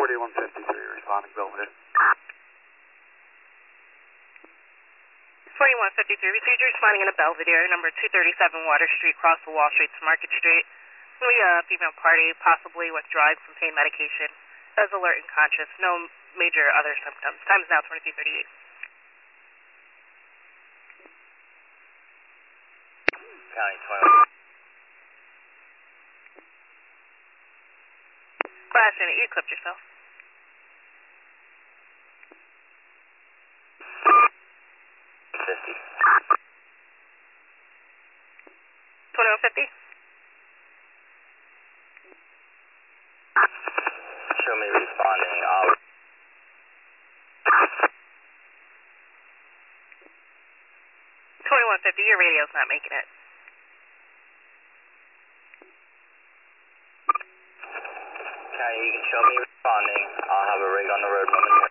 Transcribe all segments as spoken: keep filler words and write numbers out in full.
forty-one fifty-three, responding Belvedere. forty-one fifty-three, received you responding in a Belvedere, number two thirty-seven Water Street, cross the Wall Street to Market Street. We, uh, female party, possibly withdrawing some pain medication. Is alert and conscious, no major other symptoms. Time is now twenty-two thirty-eight. County twenty-one. Last unit, you clipped yourself. fifty. twenty-one fifty? Show me responding. Uh, twenty-one fifty, your radio's not making it. County, you can show me responding. I'll have a rig on the road momentarily.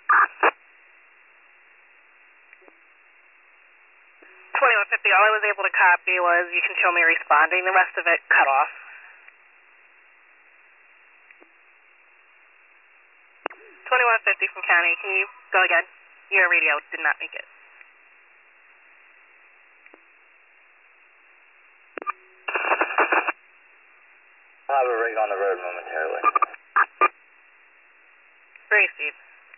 twenty-one fifty, all I was able to copy was you can show me responding, the rest of it cut off. twenty-one fifty from County, can you go again? Your radio did not make it. I'll have a rig on the road momentarily. Received.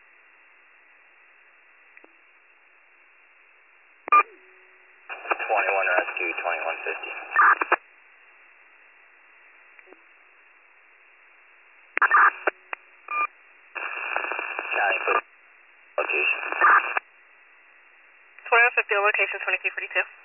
twenty-one rescue, twenty-one fifty. County, put location. twenty-one fifty, location twenty-two forty-two.